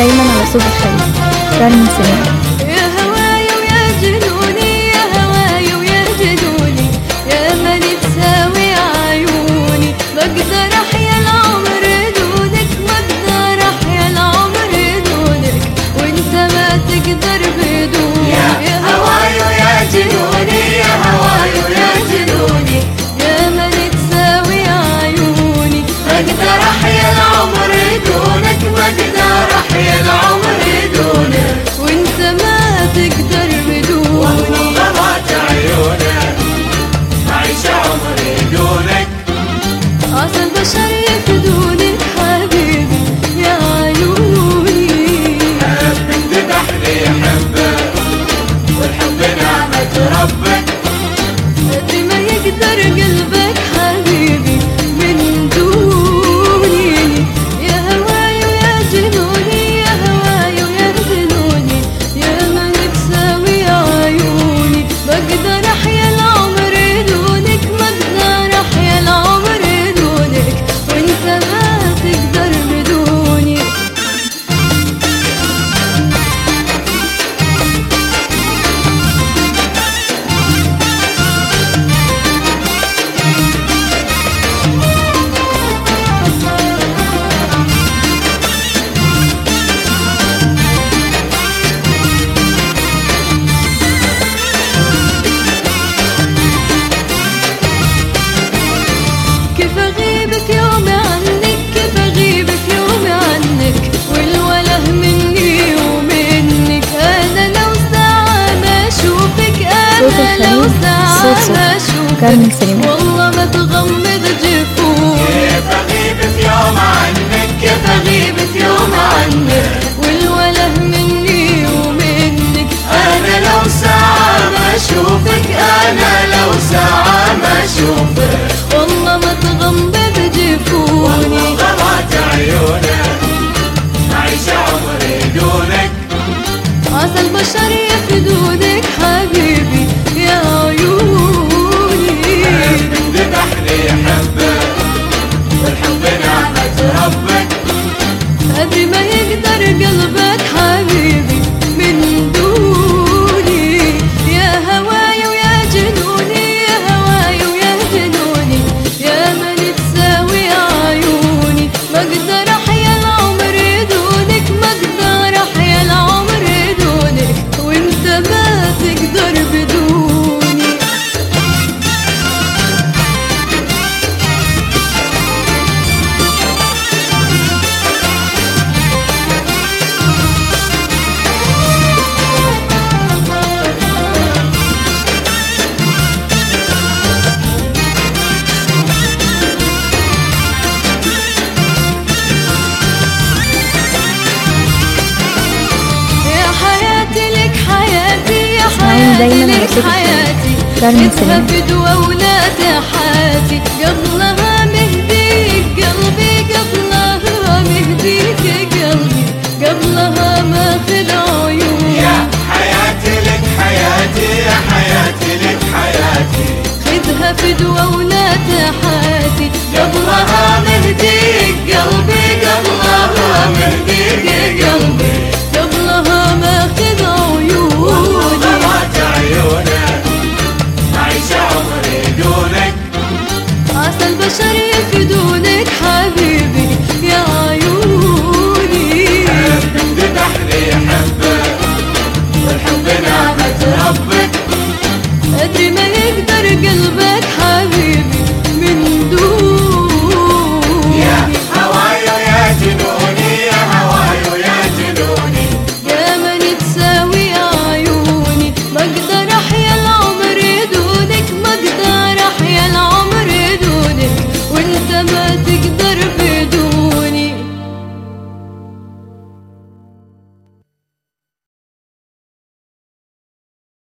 دايما على صوت الخليج. كارمن سليمان. يا هواي ويا جنوني، يا هواي ويا جنوني، يا من تساوي عيوني، بقدر احيا العمر دونك، بقدر احيا العمر دونك، وانت ما تقدر بدوني. يا هواي ويا جنوني، يا هواي ويا جنوني، يا من تساوي عيوني، بقدر احيا العمر دونك، بقدر احيا العمر دونك، وانت ما تقدر بدوني. والله ضربت عيونك عيش عمري دونك، عسى البشر يفدونك حبيبي يا عيوني. حبك ذبحني حبك، والحب نعمة ربك، قد ما يقدر قلبك حبيبي من دوني. يا هواي ويا جنوني، يا هواي ويا جنوني، يا من تساوي عيوني، بقدر احيا العمر دونك، بقدر احيا العمر دونك، وانت ما تقدر بدوني. كيف اغيبك يوم عنك، كيف اغيبك يوم عنك، والوله مني ومنك، انا لو ساعة ما اشوفك، صوت انا لو الخليج. ساعة صوت ما كارمن اشوفك، سليمان. والله ما تغمض جفوني. كيف أغيب في يوم عنك، كيف أغيب في يوم عنك، والوله مني ومنك، أنا لو ساعة ما أشوفك، أنا لو ساعة ما أشوفك، والله ما تغمض جفوني. ضربت عيونك عيش عمري دونك، عسى البشر يفدونك حبيبي يا عيوني. حبك ذبحني حبك، والحب نعمة ربك، قد ما يقدر قلبك حبيبي من دوني. يا هواي ويا جنوني، يا هواي ويا جنوني، يا من تساوي عيوني، بقدر احيا العمر دونك، بقدر احيا العمر دونك، وانت ما تقدر بدوني. يا حياتي لك حياتي، يا اسمعوني حياتي دايماً على لك صوت الخليج. حياتي، كارمن اسمها سليمان. فدوى ولا تحاتي، قبلها مهديك قلبي، قبلها مهديك قلبي، قبلها ماخذ عيوني. يا حياتي لك حياتي، يا حياتي لك حياتي، خذها فدوى ولا تحاتي، قبلها